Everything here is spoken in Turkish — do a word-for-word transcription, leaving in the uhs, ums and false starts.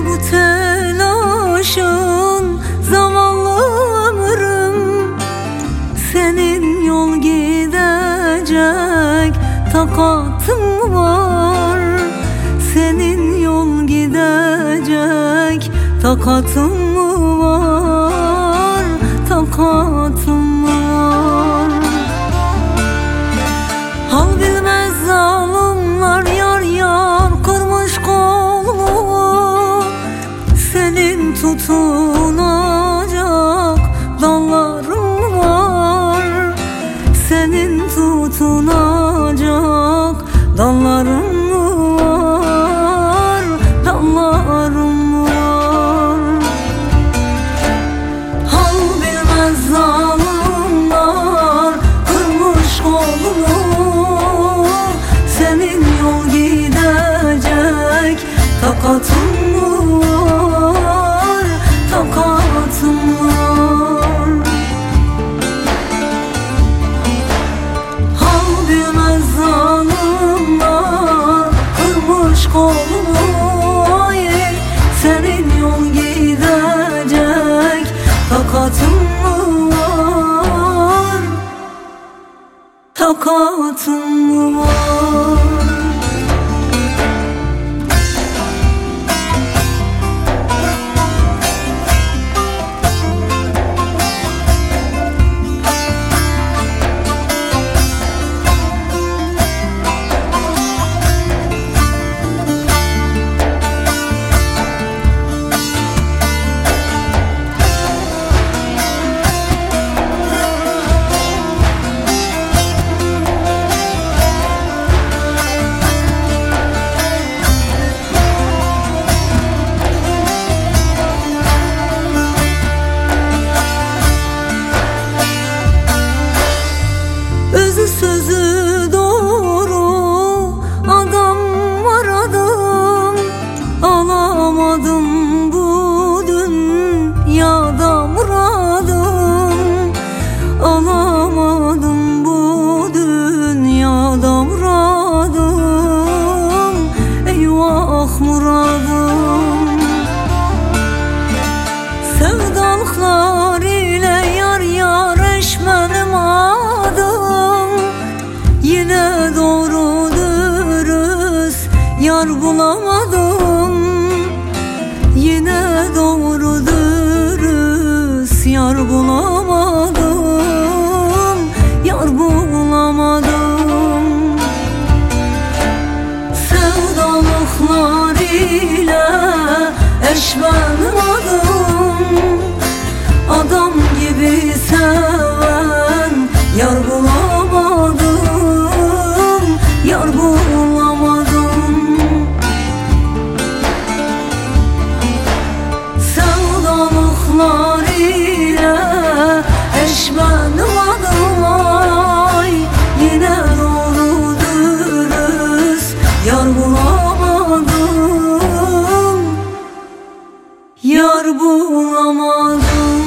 bu telaşın zamanlı ömrüm, senin yol gidecek takatım var. Senin yol gidecek takatım var, takatım var. Hal bilmez zalimler yar yar kırmış kolumu, senin tutunacak dalların var. Senin tutunacak dalların var, dalların var. Hal bilmez zalimler kırmış kolumu, senin yol gidecek takatım var, takatım var. Hal bilmez zalimler kırmış kolumu, senin yol gidecek takatım var, takatım var. Özü sözü doğru adam var adam, alamadım bu dünyada muradım. Alamadım bu dünyada muradım, eyvah muradım. Sevdalıklar ile yar yar eşmenim adım, yine doğru dürüst yar bulamadım. Yine doğru dürüst yar bulamadım, yar bulamadım. Sevdalıklar ile eşmenim adım, adam gibi seven yar bulamadım, yar bulamadım. Sevdalıklar ile eşmenim adım, ay yine doğru dürüst yar bulamadım, yar bulamadım.